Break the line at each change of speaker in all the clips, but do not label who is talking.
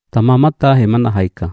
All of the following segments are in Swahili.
Tamamata hemana haika.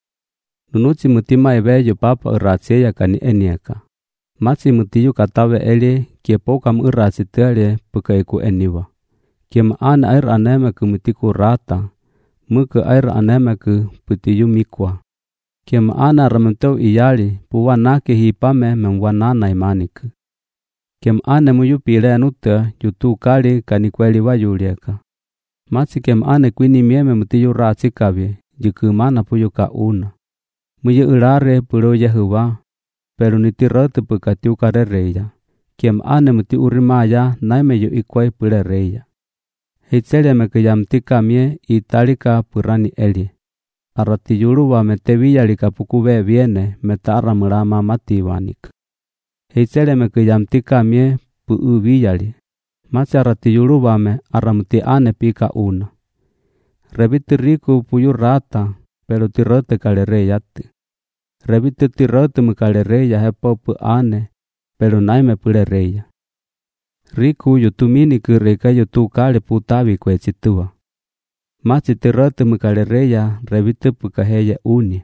Nunuci mutima ebe yo papa uracie ya kani eniaka. Matsi mutiyu katawe eli kiepoka muraci tele puka iku eniwa. Kiem ana air aneme ke mutiku rata. Muka air aneme ke putiyu mikwa. Kiem ana ramentau iyali puwa nake hipame memwanana imanik. Kiem ane muyu pile anuta yutu kali kani kweli wa yulieka. Matsi kiem ane kwini mieme mutiyu raci kabe jiku mana puyu ka una. Muyu urare puro Yehuwa, pero nitirote pukatiu karereya. Kiem ane muti urimaya naime yu ikwai purereya. Hitzele me kiyamtika mie italika purani eli. Arati yuru wa meteviya lika pukuwe viene metara murama matiwanik. Hitzele me kiyamtika mie puuviyali. Matsi arati yuru wa me aramuti ane pika una. Rebiti riku puyu rata, pero tirote kalereyati. Rebiti tirote mukalereya hepopu ane, pero naime pulereya. Riku yutumini kireka yutu kale putavi kwe chitua. Matsi tirote mukalereya rebiti pukaheya uni.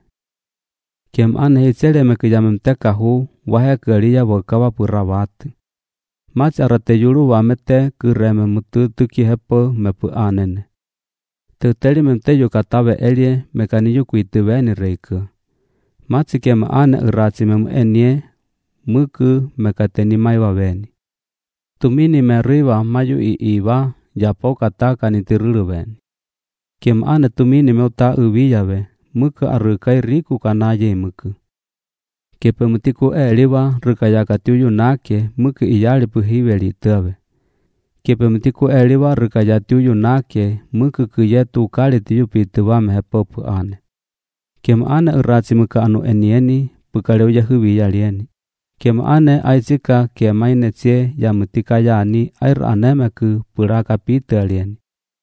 Kiem ane hitzele me kiyamemteka hu wahe kariya wakawa purawati. Matsi arate yuru wamete kireme mututuki hepo mepu anene. Tuteli memte yukatawe elie mekaniyu kuituweni reika. Matsi kiem ane uraci memu enie muku mekateni maiwa weni. Tumini meriwa mayu iiwa japo kataka nitirulu weni. Kiem ane tumini meuta uwiyawe muku arukai riku kanaye muku. Kepe mutiku eliwa rukayaka tuyu nake muku iyali puhiweli tawe. Kepe mutiku eliwa rukaya tuyu nake muku kuyetu kali tuyu pituwa mehepopu ane. Kiem ane uraci muka anu enieni pukaleu Yehuwi yalieni. Kiem ane aizika kiemaine cie ya mutika yani air anemeku puraka pita alieni.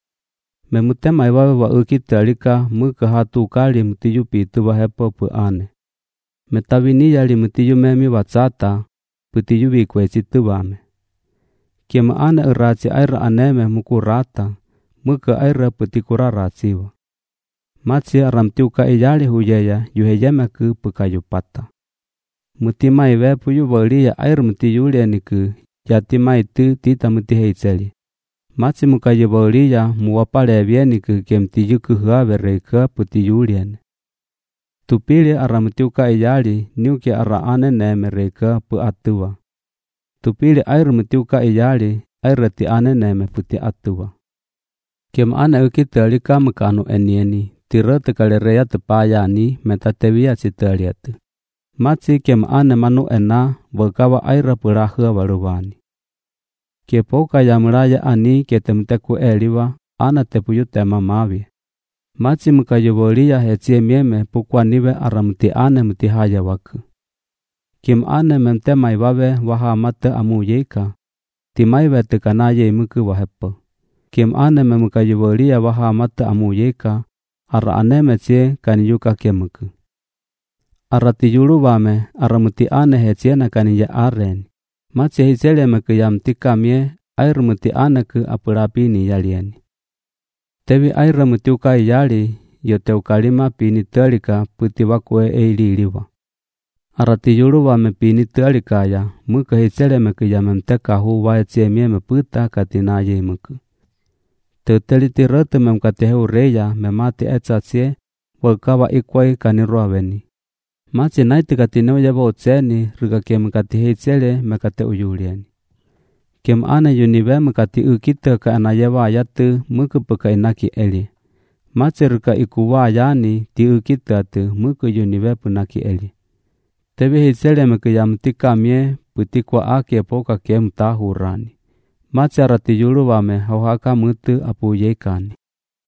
Memutema iwawe wa ukitalika muka hatu kali mutiyu pituwa hepopu ane. Metawini yali mutiyu memi watsata putiyu wikwe situwame. Kiem ane uraci air aneme mukurata muka air putikura raciwa. Matsi aramtiuka iyali huyeya yuheyemeku pukayupata. Mutima iwe puyu waliya air mutiyulieniku yatima itu tita mutiheitzeli. Matsi mukayu waliya muwapale evieniku kemtiyuku huawe reika putiyulieni. Tupili aramtiuka iyali niuki ara ane neme reika pu atua. Tupili air mutiuka iyali airati ane neme puti atua. Kiem ane ukitalika mukanu enieni. Tirote kalereya tepayani metatewiya citaliatu. Matsi kiem ane manu ena wakawa aira purahua waruwani. Kiepoka ya muraya ani ketemteku eliwa ana tepuyu tema mavi. Matsi mukayuboliya hetie mieme pukwaniwe aramuti ane mutihaya waku. Kiem ane memtema iwawe waha mate amuyeka. Timaiwe tekanaye imuku wahepo. Kiem ane memukayuboliya waha mate amuyeka. Ara aneme cie kaniyuka kemuku. Arati yuru wame aramuti ane heciena kaniya areni. Matsi hitzele mekiyamtika mie air muti ane ke apurapini yalieni. Tewi air mutiuka iyali yoteukalima pini telika puti wakwe eililiwa. Arati yuru wame pini telika ya muka hitzele mekiyamemteka hu waetie mie meputa katinaye muku. Tuteli rote memkatehu reya memati etsacie wakawa ikwai kaniruaweni. Matsi naiti katineu yaba otseni rika kiem katiheitzele mekate uyulieni. Kiem ane yuniwe mekati ukita ka anayeva ayatu muku puka inaki eli. Matsi rika ikuwa yani ti ukita tu muku yuniwe punaki eli. Tewi heitzele mekiyamtika mie putikwa ake poka kiem tahurani. Matsi arati yuru wame hauhaka mutu apuyekani.